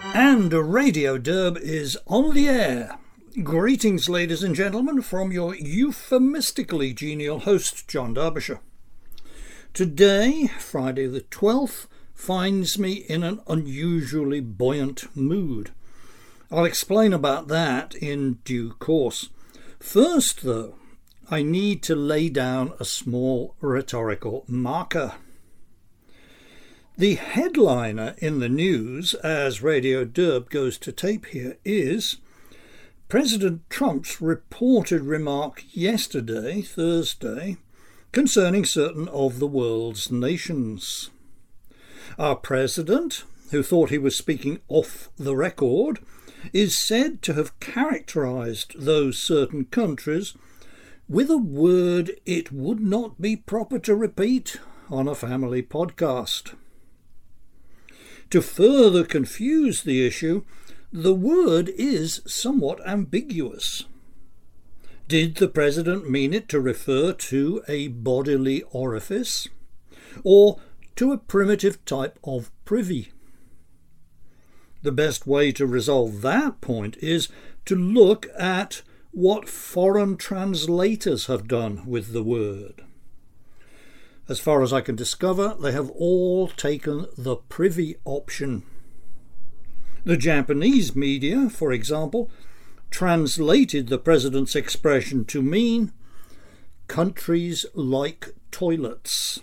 And Radio Derb is on the air. Greetings, ladies and gentlemen, from your euphemistically genial host, John Derbyshire. Today, Friday the 12th, finds me in an unusually buoyant mood. I'll explain about that in due course. First, though, I need to lay down a small rhetorical marker. The headliner in the news, as Radio Derb goes to tape here, is President Trump's reported remark yesterday, Thursday, concerning certain of the world's nations. Our president, who thought he was speaking off the record, is said to have characterized those certain countries with a word it would not be proper to repeat on a family podcast. To further confuse the issue, the word is somewhat ambiguous. Did the president mean it to refer to a bodily orifice, or to a primitive type of privy? The best way to resolve that point is to look at what foreign translators have done with the word. As far as I can discover, they have all taken the privy option. The Japanese media, for example, translated the president's expression to mean countries like toilets.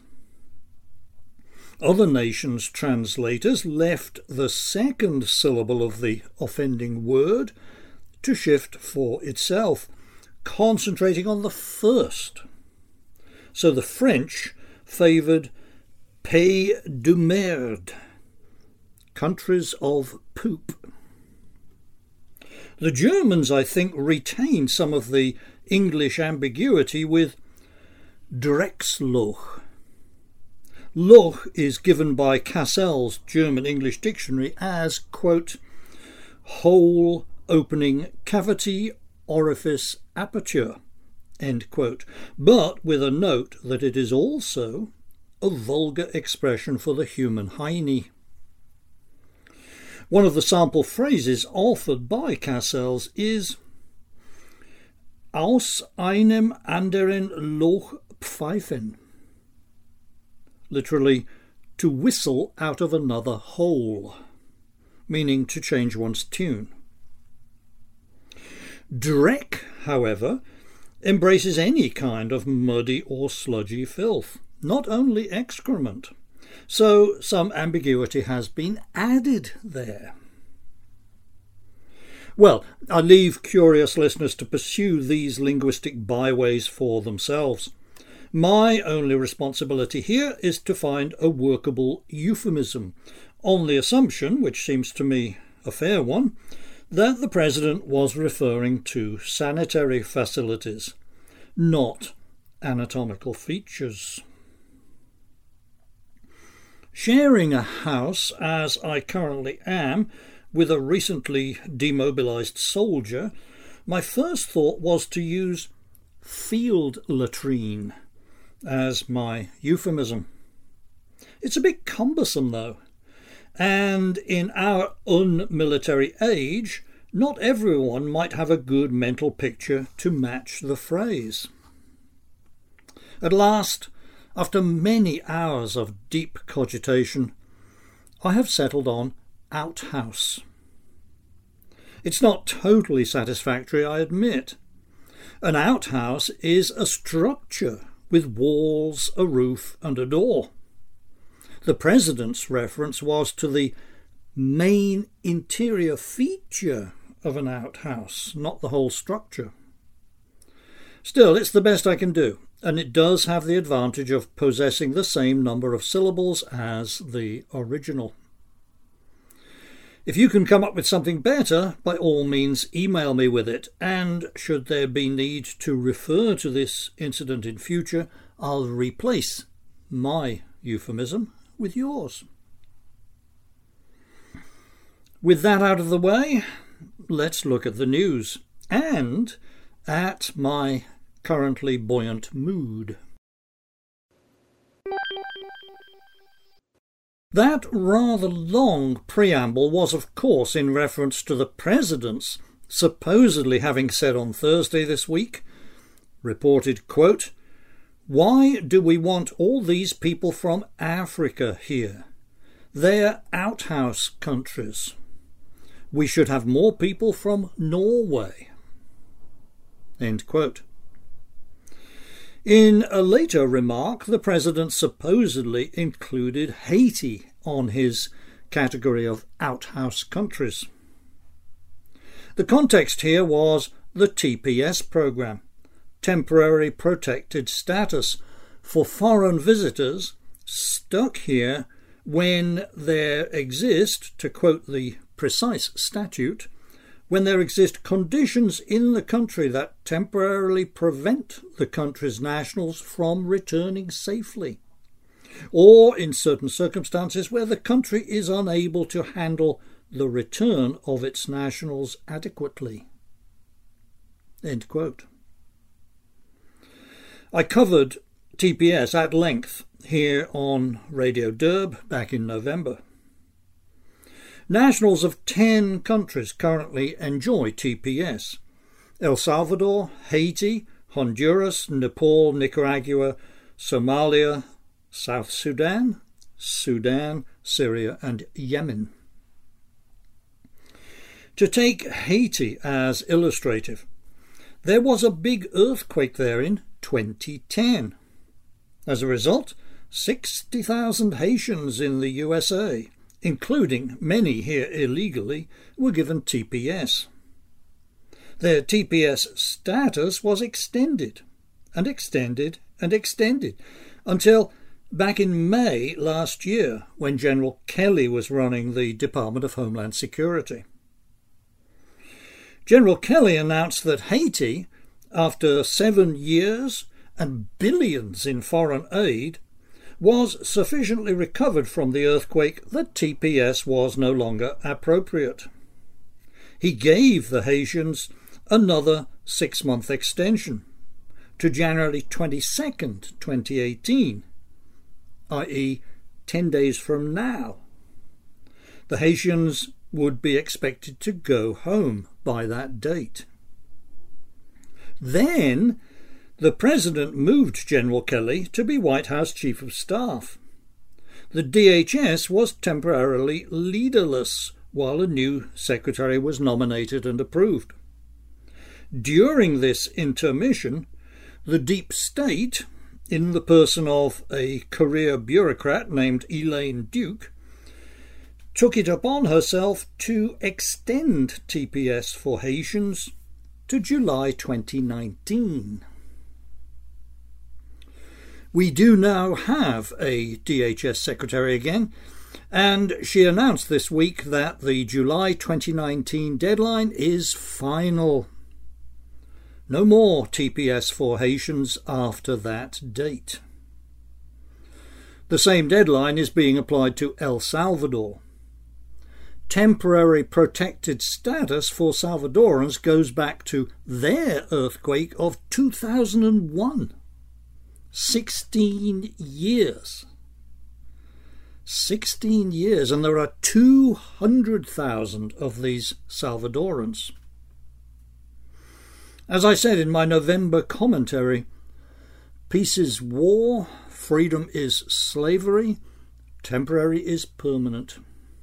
Other nations' translators left the second syllable of the offending word to shift for itself, concentrating on the first. So the French favoured pays de merde, countries of poop. The Germans, I think, retained some of the English ambiguity with Drecksloch. Loch is given by Cassell's German-English dictionary as, quote, hole, opening, cavity, orifice, aperture, end quote, but with a note that it is also a vulgar expression for the human hiney. One of the sample phrases authored by Cassell's is aus einem anderen Loch pfeifen, literally to whistle out of another hole, meaning to change one's tune. Dreck, however, embraces any kind of muddy or sludgy filth, not only excrement. So some ambiguity has been added there. Well, I leave curious listeners to pursue these linguistic byways for themselves. My only responsibility here is to find a workable euphemism, on the assumption, which seems to me a fair one, that the president was referring to sanitary facilities, not anatomical features. Sharing a house, as I currently am, with a recently demobilised soldier, my first thought was to use field latrine as my euphemism. It's a bit cumbersome, though, and in our unmilitary age, not everyone might have a good mental picture to match the phrase. At last, after many hours of deep cogitation, I have settled on outhouse. It's not totally satisfactory, I admit. An outhouse is a structure with walls, a roof, and a door. The president's reference was to the main interior feature of an outhouse, not the whole structure. Still, it's the best I can do, and it does have the advantage of possessing the same number of syllables as the original. If you can come up with something better, by all means email me with it, and should there be need to refer to this incident in future, I'll replace my euphemism with yours. With that out of the way, let's look at the news and at my currently buoyant mood. That rather long preamble was, of course, in reference to the President's supposedly having said on Thursday this week, reported, quote, "Why do we want all these people from Africa here? They're outhouse countries. We should have more people from Norway." End quote. In a later remark, the President supposedly included Haiti on his category of outhouse countries. The context here was the TPS program, Temporary Protected Status, for foreign visitors stuck here when there exist, to quote the precise statute, when there exist conditions in the country that temporarily prevent the country's nationals from returning safely, or in certain circumstances where the country is unable to handle the return of its nationals adequately. End quote. I covered TPS at length here on Radio Derb back in November. Nationals of 10 countries currently enjoy TPS: El Salvador, Haiti, Honduras, Nepal, Nicaragua, Somalia, South Sudan, Syria and Yemen. To take Haiti as illustrative, there was a big earthquake there in 2010. As a result, 60,000 Haitians in the USA, including many here illegally, were given TPS. Their TPS status was extended and extended and extended until back in May last year, when General Kelly was running the Department of Homeland Security. General Kelly announced that Haiti, after 7 years and billions in foreign aid, was sufficiently recovered from the earthquake that TPS was no longer appropriate. He gave the Haitians another 6-month extension to January 22nd, 2018, i.e. 10 days from now. The Haitians would be expected to go home by that date. Then the President moved General Kelly to be White House Chief of Staff. The DHS was temporarily leaderless while a new secretary was nominated and approved. During this intermission, the deep state, in the person of a career bureaucrat named Elaine Duke, took it upon herself to extend TPS for Haitians to July 2019. We do now have a DHS secretary again, and she announced this week that the July 2019 deadline is final. No more TPS for Haitians after that date. The same deadline is being applied to El Salvador. Temporary protected status for Salvadorans goes back to their earthquake of 2001. 16 years. 16 years, and there are 200,000 of these Salvadorans. As I said in my November commentary, peace is war, freedom is slavery, temporary is permanent.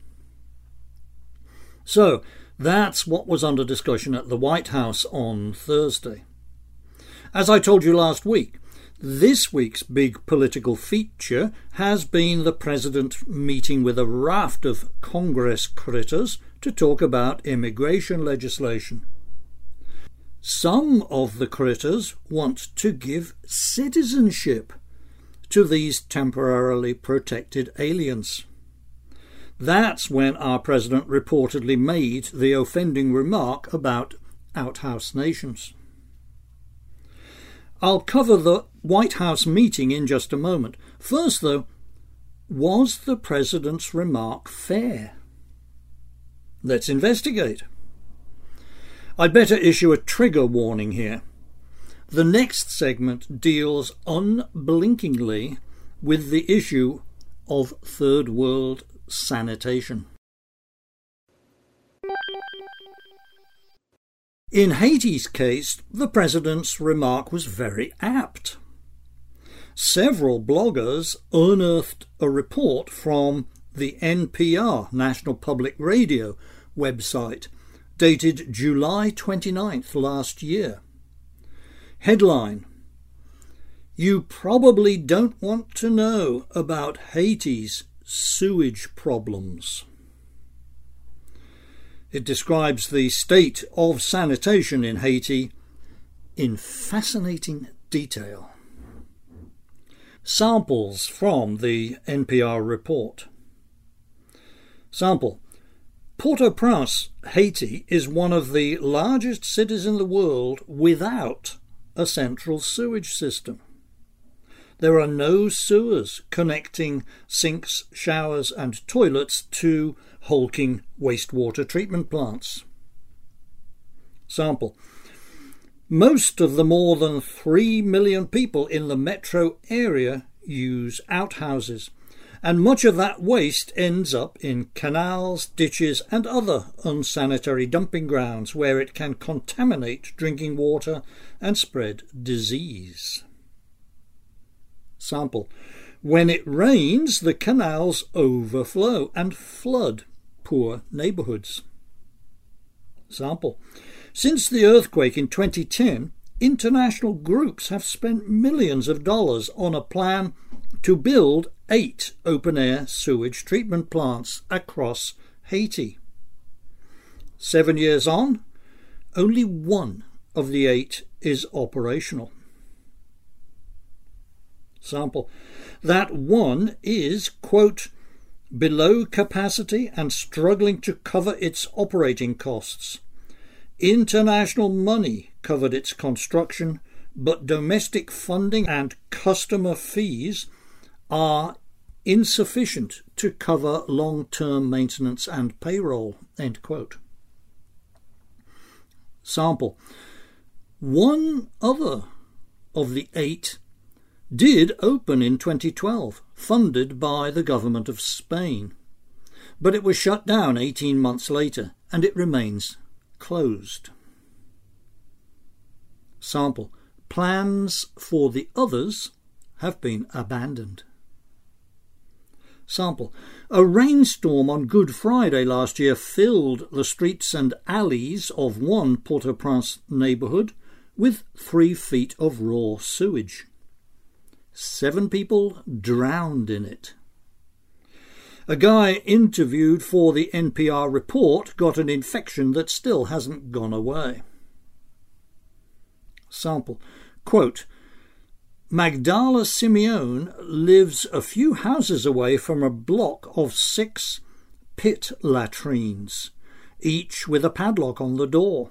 So, that's what was under discussion at the White House on Thursday. As I told you last week, this week's big political feature has been the President meeting with a raft of Congress critters to talk about immigration legislation. Some of the critters want to give citizenship to these temporarily protected aliens. That's when our President reportedly made the offending remark about outhouse nations. I'll cover the White House meeting in just a moment. First, though, was the President's remark fair? Let's investigate. I'd better issue a trigger warning here. The next segment deals unblinkingly with the issue of third world sanitation. In Haiti's case, the president's remark was very apt. Several bloggers unearthed a report from the NPR, National Public Radio website, dated July 29th last year. Headline: You probably don't want to know about Haiti's sewage problems. It describes the state of sanitation in Haiti in fascinating detail. Samples from the NPR report. Sample: Port-au-Prince, Haiti, is one of the largest cities in the world without a central sewage system. There are no sewers connecting sinks, showers and toilets to hulking wastewater treatment plants. Sample: Most of the more than 3 million people in the metro area use outhouses, and much of that waste ends up in canals, ditches and other unsanitary dumping grounds where it can contaminate drinking water and spread disease. Sample: When it rains, the canals overflow and flood poor neighbourhoods. Sample: Since the earthquake in 2010, international groups have spent millions of dollars on a plan to build 8 open-air sewage treatment plants across Haiti. 7 years on, only 1 of the 8 is operational. Sample: That one is, quote, below capacity and struggling to cover its operating costs. International money covered its construction, but domestic funding and customer fees are insufficient to cover long-term maintenance and payroll, end quote. Sample: One other of the 8 did open in 2012, funded by the government of Spain, but it was shut down 18 months later and it remains closed. Sample: Plans for the others have been abandoned. Sample: A rainstorm on Good Friday last year filled the streets and alleys of one Port-au-Prince neighbourhood with 3 feet of raw sewage. 7 people drowned in it. A guy interviewed for the NPR report got an infection that still hasn't gone away. Sample: Quote, Magdala Simeone lives a few houses away from a block of 6 pit latrines, each with a padlock on the door.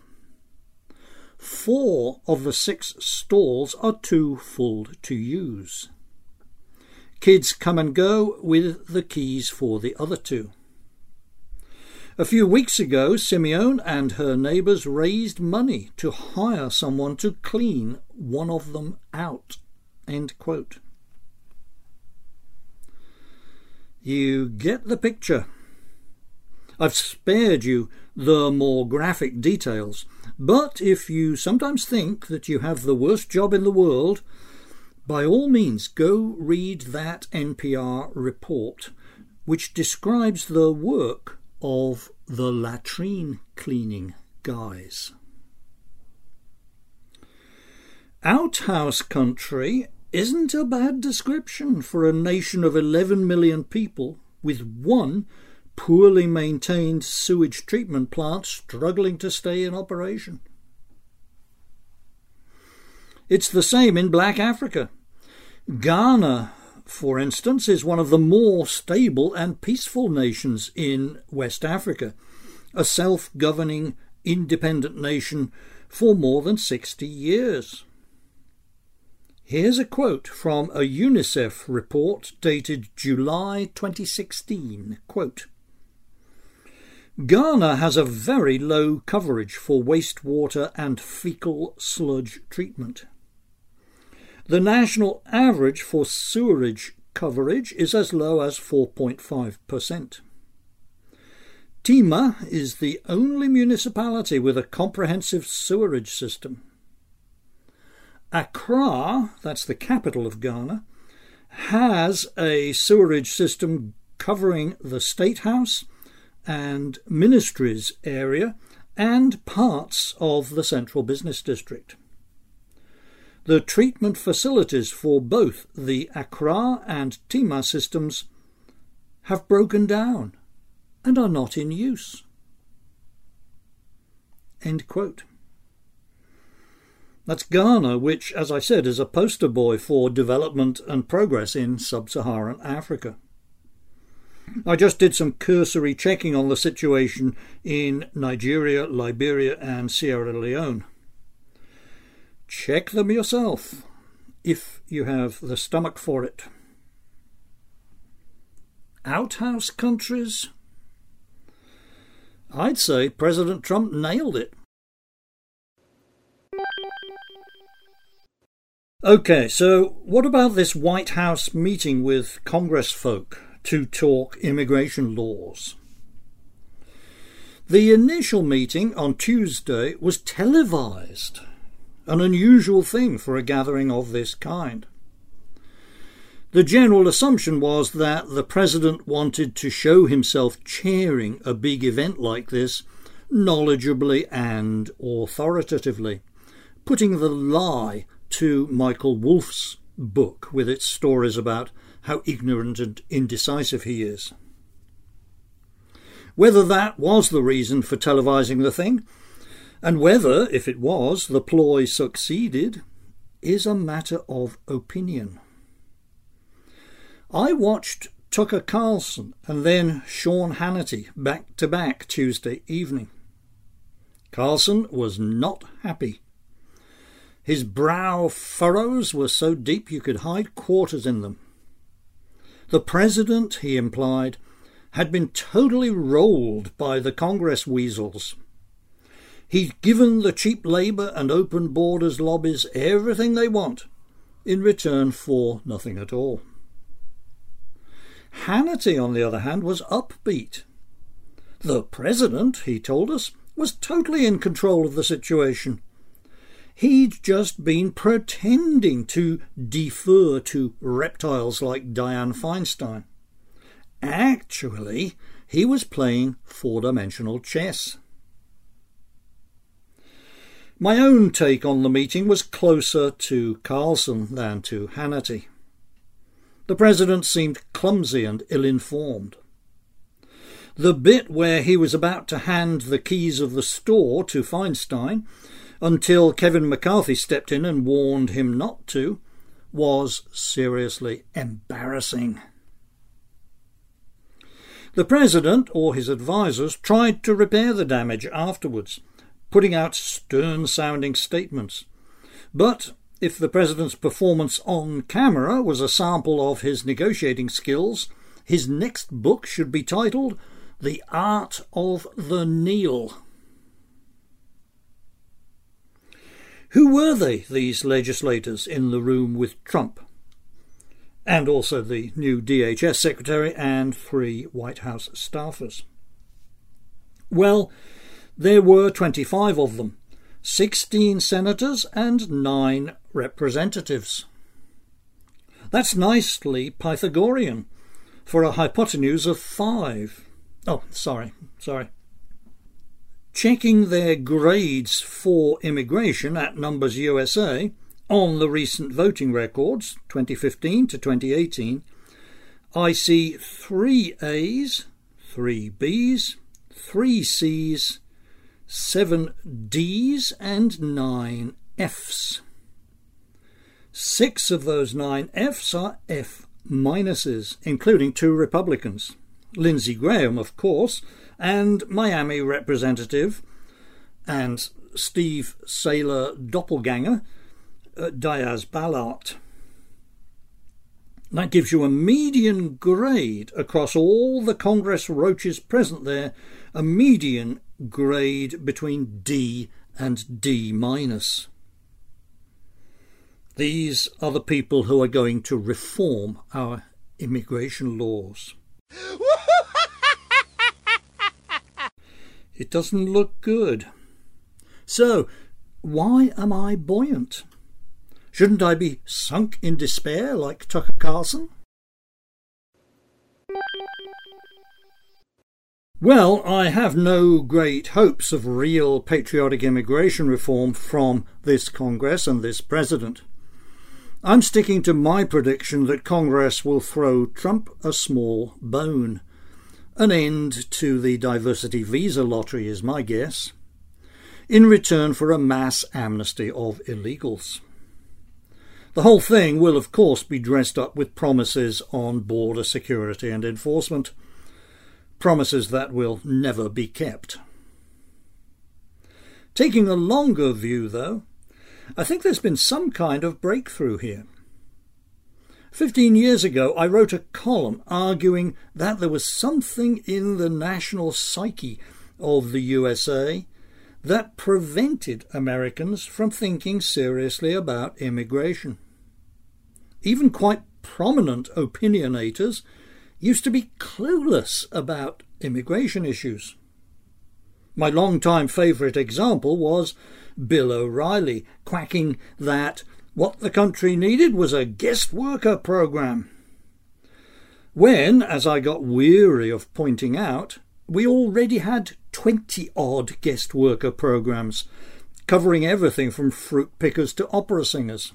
4 of the 6 stalls are too full to use. Kids come and go with the keys for the other 2. A few weeks ago, Simeone and her neighbours raised money to hire someone to clean one of them out. End quote. You get the picture. I've spared you the more graphic details, but if you sometimes think that you have the worst job in the world, by all means go read that NPR report, which describes the work of the latrine cleaning guys. Outhouse country isn't a bad description for a nation of 11 million people with 1 poorly maintained sewage treatment plant struggling to stay in operation. It's the same in Black Africa. Ghana, for instance, is one of the more stable and peaceful nations in West Africa, a self-governing independent nation for more than 60 years. Here's a quote from a UNICEF report dated July 2016. Quote, Ghana has a very low coverage for wastewater and fecal sludge treatment. The national average for sewerage coverage is as low as 4.5%. Tema is the only municipality with a comprehensive sewerage system. Accra, that's the capital of Ghana, has a sewerage system covering the State House and Ministries area and parts of the Central Business District. The treatment facilities for both the Accra and Tema systems have broken down and are not in use. End quote. That's Ghana, which, as I said, is a poster boy for development and progress in sub-Saharan Africa. I just did some cursory checking on the situation in Nigeria, Liberia and Sierra Leone. Check them yourself, if you have the stomach for it. Outhouse countries? I'd say President Trump nailed it. Okay, so what about this White House meeting with Congress folk to talk immigration laws? The initial meeting on Tuesday was televised, an unusual thing for a gathering of this kind. The general assumption was that the president wanted to show himself chairing a big event like this knowledgeably and authoritatively, putting the lie to Michael Wolff's book with its stories about how ignorant and indecisive he is. Whether that was the reason for televising the thing, and whether, if it was, the ploy succeeded, is a matter of opinion. I watched Tucker Carlson and then Sean Hannity back to back Tuesday evening. Carlson was not happy. His brow furrows were so deep you could hide quarters in them. The president, he implied, had been totally rolled by the Congress weasels. He'd given the cheap labour and open borders lobbies everything they want in return for nothing at all. Hannity, on the other hand, was upbeat. The president, he told us, was totally in control of the situation. He'd just been pretending to defer to reptiles like Dianne Feinstein. Actually, he was playing four-dimensional chess. My own take on the meeting was closer to Carlson than to Hannity. The president seemed clumsy and ill-informed. The bit where he was about to hand the keys of the store to Feinstein, until Kevin McCarthy stepped in and warned him not to, was seriously embarrassing. The president, or his advisers, tried to repair the damage afterwards, putting out stern-sounding statements. But if the president's performance on camera was a sample of his negotiating skills, his next book should be titled The Art of the Kneel. Who were they, these legislators in the room with Trump? And also the new DHS secretary and 3 White House staffers. Well, there were 25 of them, 16 senators and 9 representatives. That's nicely Pythagorean for a hypotenuse of 5. Oh, sorry. Checking their grades for immigration at Numbers USA on the recent voting records, 2015 to 2018, I see 3 A's, 3 B's, 3 C's, 7 D's and 9 F's. 6 of those 9 F's are F minuses, including 2 Republicans. Lindsey Graham, of course, and Miami Representative and Steve Saylor doppelganger, Diaz Balart. That gives you a median grade across all the Congress roaches present there, a median grade between D and D minus. These are the people who are going to reform our immigration laws. It doesn't look good. So, why am I buoyant? Shouldn't I be sunk in despair like Tucker Carlson? Well, I have no great hopes of real patriotic immigration reform from this Congress and this President. I'm sticking to my prediction that Congress will throw Trump a small bone. An end to the diversity visa lottery is my guess, in return for a mass amnesty of illegals. The whole thing will, of course, be dressed up with promises on border security and enforcement, promises that will never be kept. Taking a longer view, though, I think there's been some kind of breakthrough here. 15 years ago, I wrote a column arguing that there was something in the national psyche of the USA that prevented Americans from thinking seriously about immigration. Even quite prominent opinionators used to be clueless about immigration issues. My long-time favourite example was Bill O'Reilly quacking that what the country needed was a guest worker programme, when, as I got weary of pointing out, we already had 20-odd guest worker programmes, covering everything from fruit pickers to opera singers.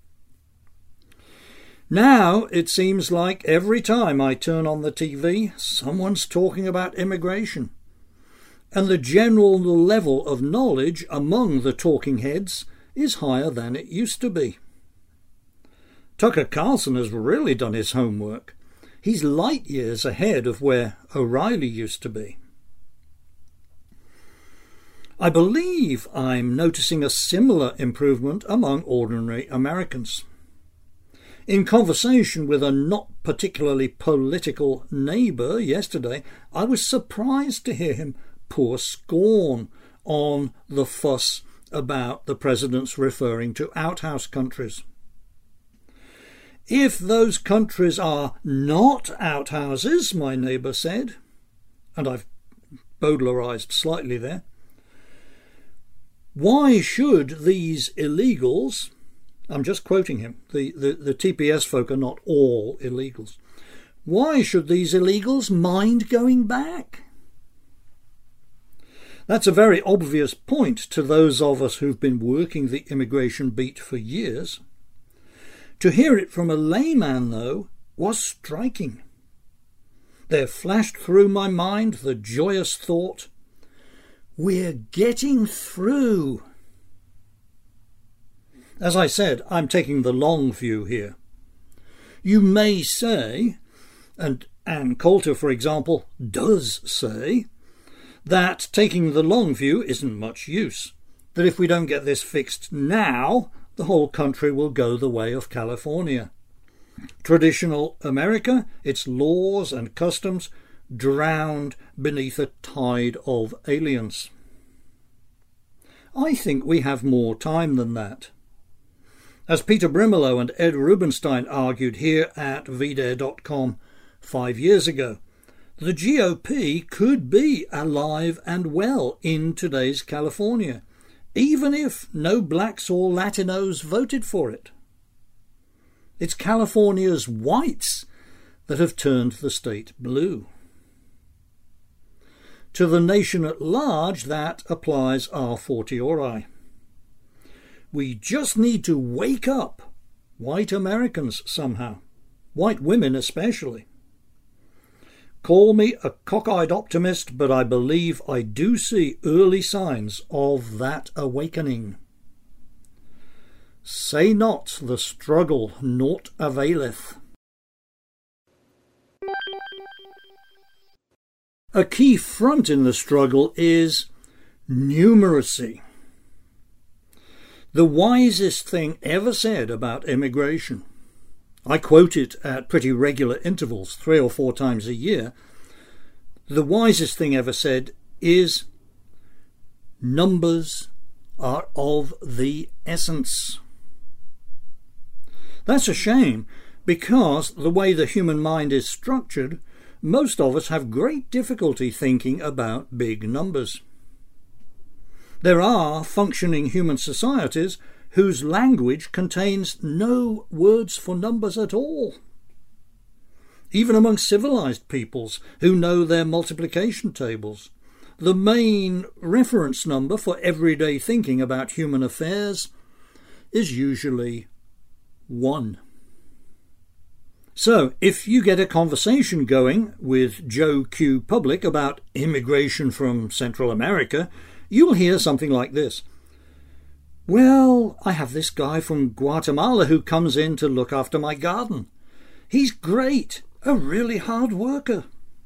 Now it seems like every time I turn on the TV, someone's talking about immigration, and the general level of knowledge among the talking heads is higher than it used to be. Tucker Carlson has really done his homework. He's light years ahead of where O'Reilly used to be. I believe I'm noticing a similar improvement among ordinary Americans. In conversation with a not particularly political neighbour yesterday, I was surprised to hear him pour scorn on the fuss about the president's referring to outhouse countries. If those countries are not outhouses, my neighbour said, and I've Bowdlerised slightly there, why should these illegals, I'm just quoting him, the TPS folk are not all illegals, why should these illegals mind going back? That's a very obvious point to those of us who've been working the immigration beat for years. To hear it from a layman, though, was striking. There flashed through my mind the joyous thought, we're getting through. As I said, I'm taking the long view here. You may say, and Ann Coulter, for example, does say, that taking the long view isn't much use, that if we don't get this fixed now, the whole country will go the way of California. Traditional America, its laws and customs, drowned beneath a tide of aliens. I think we have more time than that. As Peter Brimelow and Ed Rubenstein argued here at VDare.com 5 years ago, the GOP could be alive and well in today's California, even if no blacks or Latinos voted for it. It's California's whites that have turned the state blue. To the nation at large, that applies a fortiori. We just need to wake up, white Americans somehow, white women especially. Call me a cockeyed optimist, but I believe I do see early signs of that awakening. Say not the struggle naught availeth. A key front in the struggle is numeracy. The wisest thing ever said about immigration, I quote it at pretty regular intervals, 3 or 4 times a year, the wisest thing ever said is, numbers are of the essence. That's a shame, Because the way the human mind is structured, most of us have great difficulty thinking about big numbers. There are functioning human societies whose language contains no words for numbers at all. Even among civilized peoples who know their multiplication tables, the main reference number for everyday thinking about human affairs is usually 1. So, if you get a conversation going with Joe Q. Public about immigration from Central America, you'll hear something like this. Well, I have this guy from Guatemala who comes in to look after my garden. He's great, a really hard worker.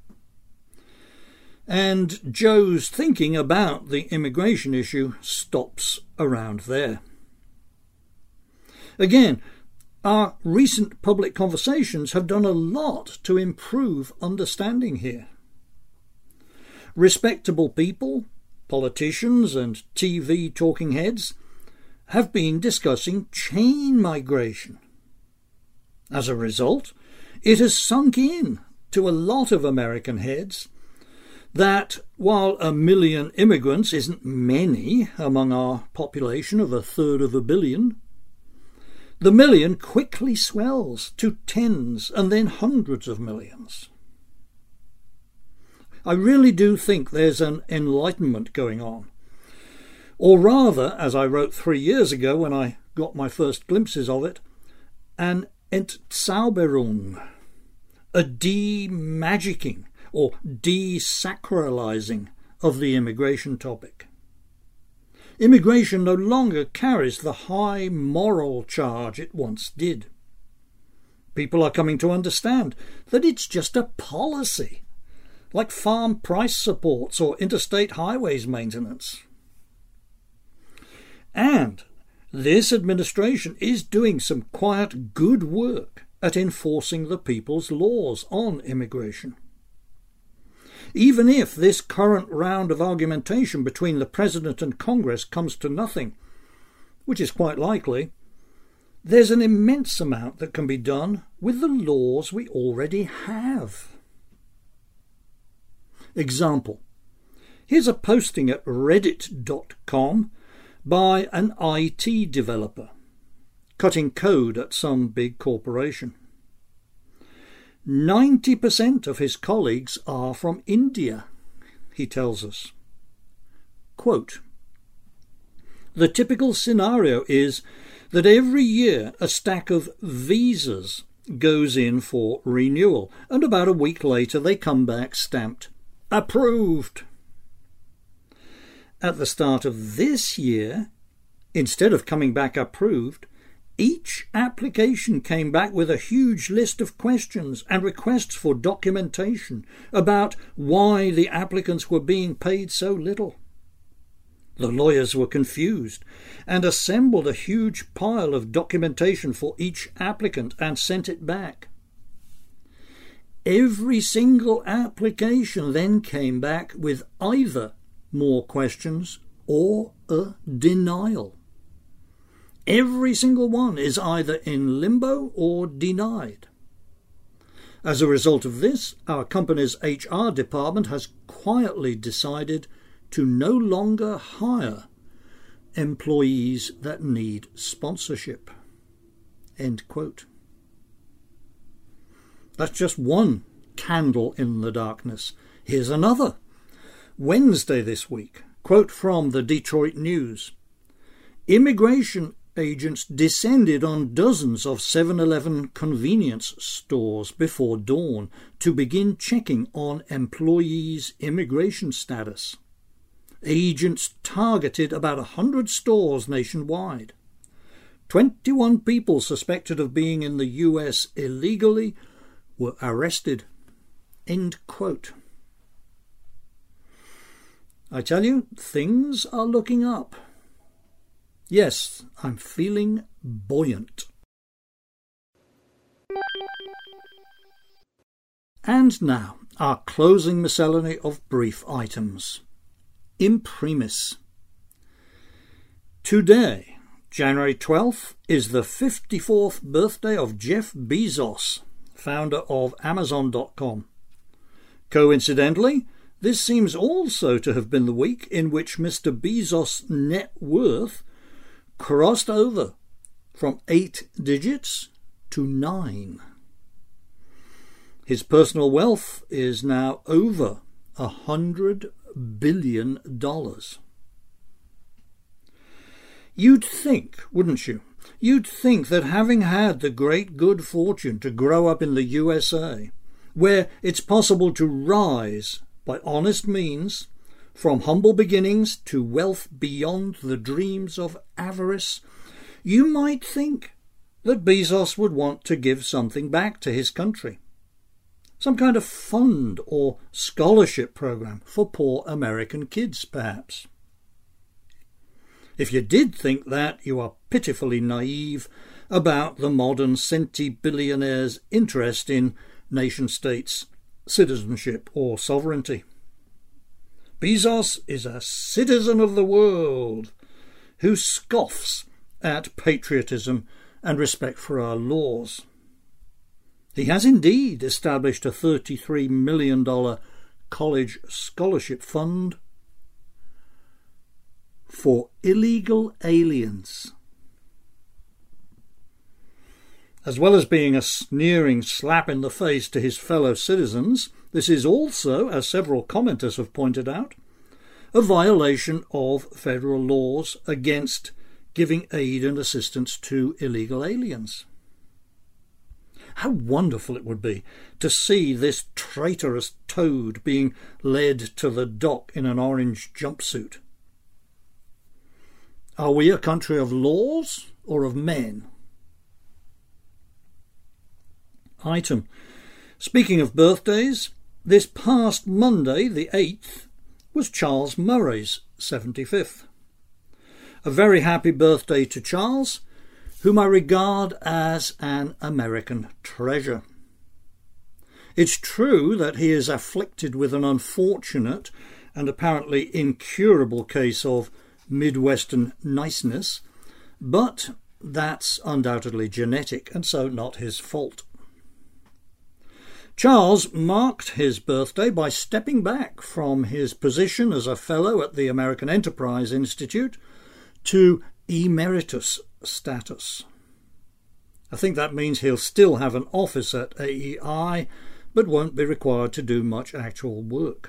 And Joe's thinking about the immigration issue stops around there. Again, our recent public conversations have done a lot to improve understanding here. Respectable people, politicians and TV talking heads have been discussing chain migration. As a result, it has sunk in to a lot of American heads that while 1 million immigrants isn't many among our population of 1/3 billion, the million quickly swells to tens and then hundreds of millions. I really do think there's an enlightenment going on. Or rather, as I wrote 3 years ago when I got my first glimpses of it, an Entzauberung, a de-magicking or desacralizing of the immigration topic. Immigration no longer carries the high moral charge it once did. People are coming to understand that it's just a policy, like farm price supports or interstate highways maintenance. And this administration is doing some quite good work at enforcing the people's laws on immigration. Even if this current round of argumentation between the President and Congress comes to nothing, which is quite likely, there's an immense amount that can be done with the laws we already have. Example. Here's a posting at reddit.com by an IT developer, cutting code at some big corporation. 90% of his colleagues are from India, he tells us. Quote, the typical scenario is that every year a stack of visas goes in for renewal, and about a week later they come back stamped approved. At the start of this year, instead of coming back approved, each application came back with a huge list of questions and requests for documentation about why the applicants were being paid so little. The lawyers were confused and assembled a huge pile of documentation for each applicant and sent it back. Every single application then came back with either more questions or a denial. Every single one is either in limbo or denied. As a result of this, our company's HR department has quietly decided to no longer hire employees that need sponsorship. End quote. That's just one candle in the darkness. Here's another. Wednesday this week, quote from the Detroit News. Immigration agents descended on dozens of 7-Eleven convenience stores before dawn to begin checking on employees' immigration status. Agents targeted about 100 stores nationwide. 21 people suspected of being in the US illegally were arrested. End quote. I tell you, things are looking up. Yes, I'm feeling buoyant. And now, our closing miscellany of brief items. Imprimis. Today, January 12th is the 54th birthday of Jeff Bezos, founder of Amazon.com. Coincidentally, this seems also to have been the week in which Mr. Bezos' net worth crossed over from 8 digits to 9. His personal wealth is now over $100 billion. You'd think, wouldn't you? You'd think that having had the great good fortune to grow up in the USA, where it's possible to rise by honest means from humble beginnings to wealth beyond the dreams of avarice, you might think that Bezos would want to give something back to his country. Some kind of fund or scholarship program for poor American kids, perhaps. If you did think that, you are pitifully naive about the modern centibillionaire's interest in nation-states, citizenship or sovereignty. Bezos is a citizen of the world who scoffs at patriotism and respect for our laws. He has indeed established a $33 million college scholarship fund for illegal aliens. As well as being a sneering slap in the face to his fellow citizens, this is also, as several commenters have pointed out, a violation of federal laws against giving aid and assistance to illegal aliens. How wonderful it would be to see this traitorous toad being led to the dock in an orange jumpsuit. Are we a country of laws or of men? Item. Speaking of birthdays, this past Monday, the 8th, was Charles Murray's 75th. A very happy birthday to Charles, whom I regard as an American treasure. It's true that he is afflicted with an unfortunate and apparently incurable case of Midwestern niceness, but that's undoubtedly genetic and so not his fault. Charles marked his birthday by stepping back from his position as a fellow at the American Enterprise Institute to emeritus status. I think that means he'll still have an office at AEI, but won't be required to do much actual work.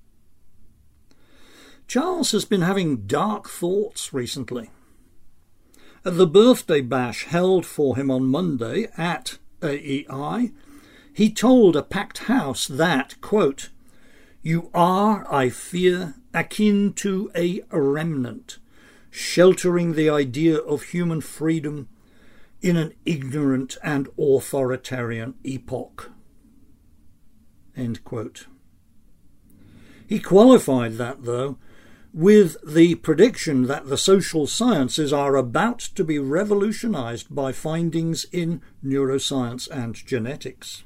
Charles has been having dark thoughts recently. At the birthday bash held for him on Monday at AEI, he told a packed house that, quote, "You are, I fear, akin to a remnant, sheltering the idea of human freedom in an ignorant and authoritarian epoch." End quote. He qualified that, though, with the prediction that the social sciences are about to be revolutionized by findings in neuroscience and genetics.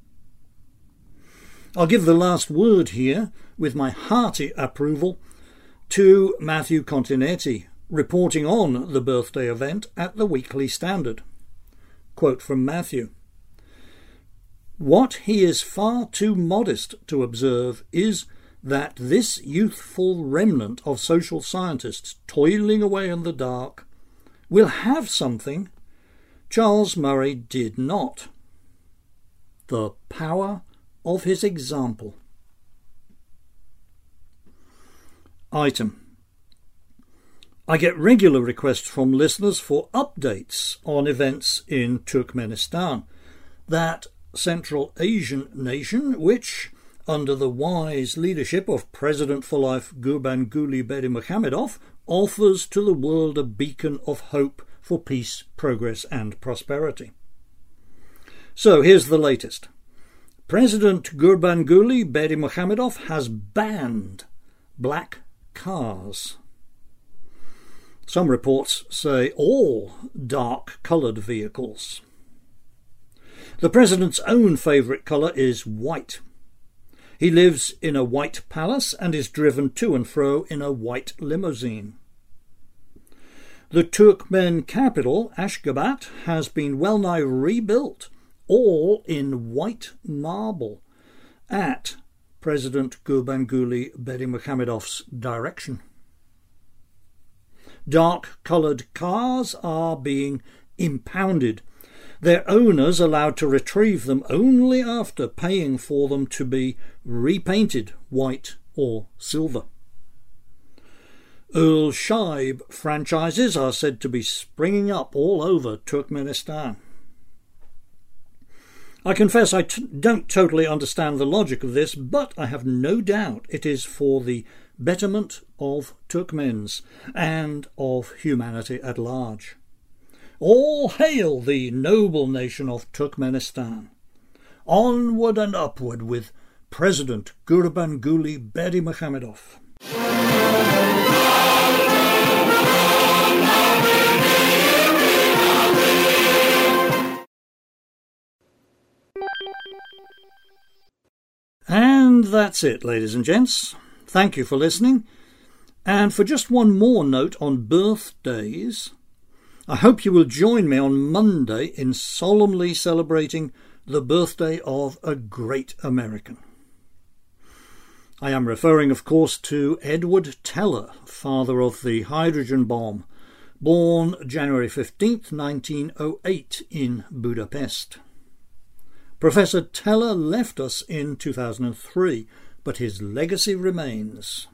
I'll give the last word here, with my hearty approval, to Matthew Continetti, reporting on the birthday event at the Weekly Standard. Quote from Matthew: "What he is far too modest to observe is that this youthful remnant of social scientists toiling away in the dark will have something Charles Murray did not: the power of his example." Item. I get regular requests from listeners for updates on events in Turkmenistan, that Central Asian nation which, under the wise leadership of President for Life Gurbanguly Berdimuhamedov, offers to the world a beacon of hope for peace, progress and prosperity. So here's the latest. President Gurbanguly Berdimuhamedov has banned black cars. Some reports say all dark-coloured vehicles. The president's own favourite colour is white. He lives in a white palace and is driven to and fro in a white limousine. The Turkmen capital, Ashgabat, has been well nigh rebuilt, all in white marble, at President Gurbanguly Berdimuhamedov's direction. Dark-coloured cars are being impounded, their owners allowed to retrieve them only after paying for them to be repainted white or silver. Earl Scheib franchises are said to be springing up all over Turkmenistan. I confess I don't totally understand the logic of this, but I have no doubt it is for the betterment of Turkmens and of humanity at large. All hail the noble nation of Turkmenistan. Onward and upward with President Gurbanguly Berdimuhamedov. And that's it, ladies and gents. Thank you for listening. And for just one more note on birthdays, I hope you will join me on Monday in solemnly celebrating the birthday of a great American. I am referring, of course, to Edward Teller, father of the hydrogen bomb, born January 15th, 1908 in Budapest. Professor Teller left us in 2003, but his legacy remains.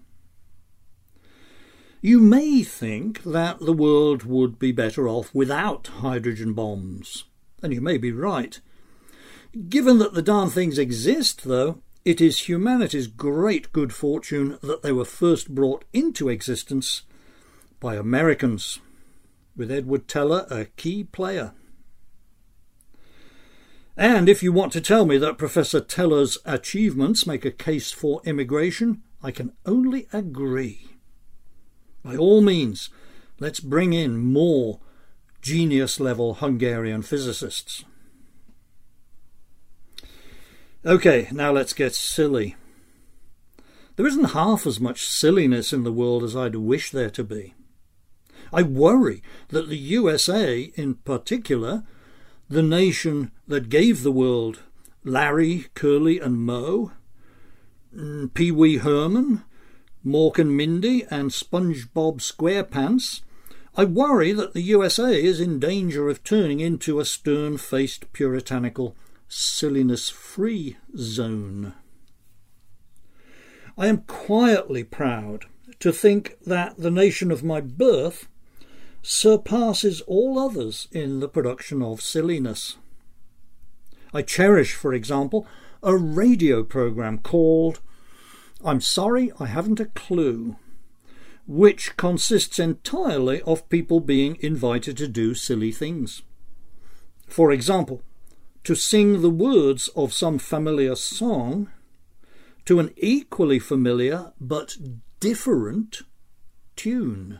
You may think that the world would be better off without hydrogen bombs, and you may be right. Given that the darn things exist, though, it is humanity's great good fortune that they were first brought into existence by Americans, with Edward Teller a key player. And if you want to tell me that Professor Teller's achievements make a case for immigration, I can only agree. By all means, let's bring in more genius-level Hungarian physicists. OK, now let's get silly. There isn't half as much silliness in the world as I'd wish there to be. I worry that the USA in particular, the nation that gave the world Larry, Curly and Moe, Pee Wee Herman, Mork and Mindy and SpongeBob SquarePants, I worry that the USA is in danger of turning into a stern-faced puritanical silliness-free zone. I am quietly proud to think that the nation of my birth surpasses all others in the production of silliness. I cherish, for example, a radio program called I'm Sorry I Haven't a Clue, which consists entirely of people being invited to do silly things. For example, to sing the words of some familiar song to an equally familiar but different tune.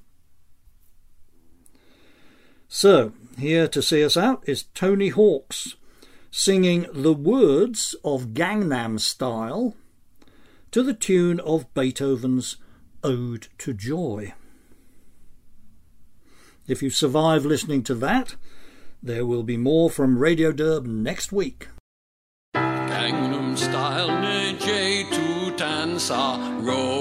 So, here to see us out is Tony Hawks, singing the words of Gangnam Style to the tune of Beethoven's Ode to Joy. If you survive listening to that, there will be more from Radio Derb next week. Gangnam Style ne J2 Tansa Roll.